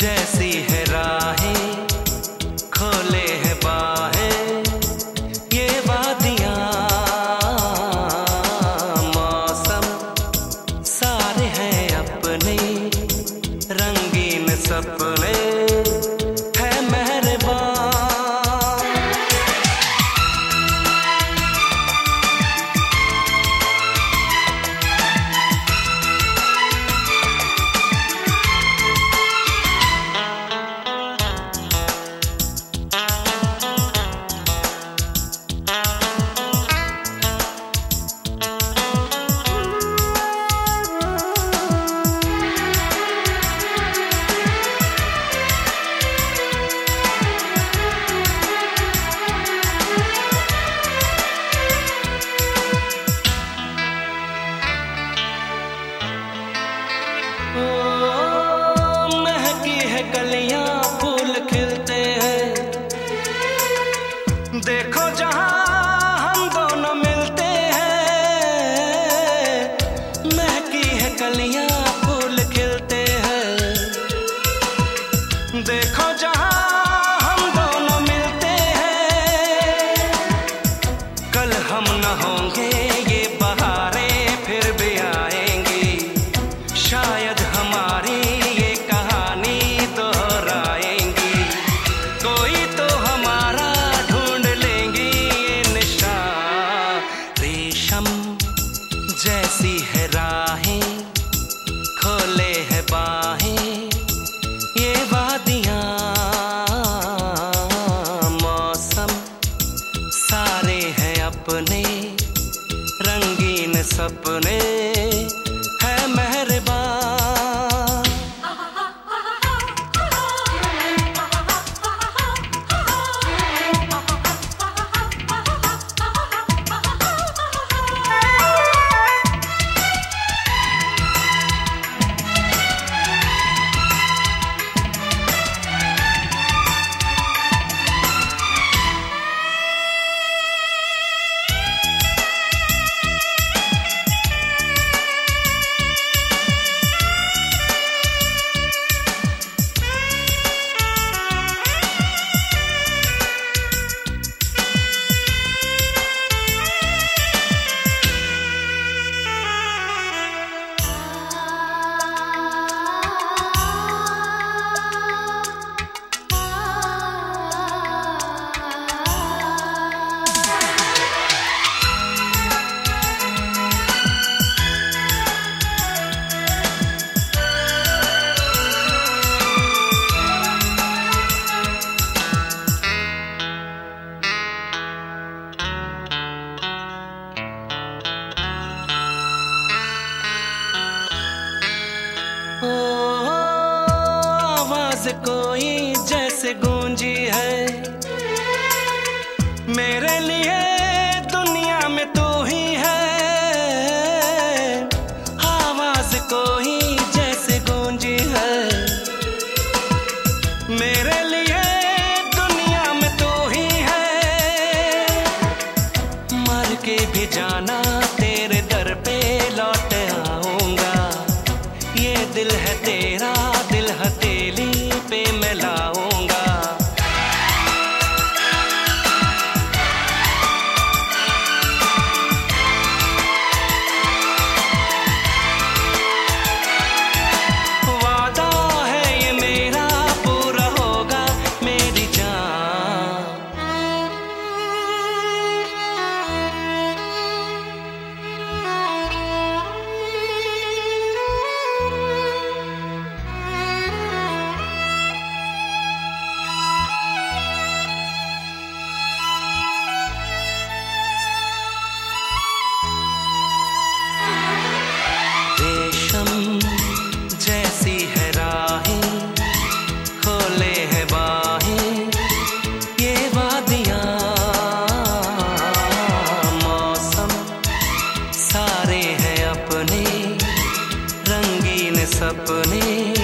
जैसी है राहें, खोले है बाहें ये वादियां, मौसम सारे हैं अपने, रंगीन सपने है मेहरबान। महकी है कलियां, फूल खिलते हैं, देखो जहां हम दोनों मिलते हैं। महकी है कलियां, फूल खिलते हैं, देखो जहां हम दोनों मिलते हैं। कल हम न होंगे ये बहारें फिर भी आएंगी, शायद हमारी ये कहानी दोहराएंगी। कोई तो हमारा ढूंढ लेंगी ये निशान। रेशम जैसी है राहें, खोले है बाहें ये वादियां, मौसम सारे हैं अपने, रंगीन सपने है मेहरबान। आवाज कोई जैसे गूंजी है, मेरे लिए दुनिया में तू ही है। आवाज कोई जैसे गूंजी है, मेरे लिए दुनिया में तू ही है। मर के भी जाना तेरे दर पे लौट आऊंगा, ये दिल है तेरा, दिल हथेली पे मैं लाऊंगा। वादा है ये मेरा, पूरा होगा मेरी जान। रेशम जैसी है राहें, खोले है बाहें ये वादियां, मौसम सारे हैं अपने, रंगीन सपने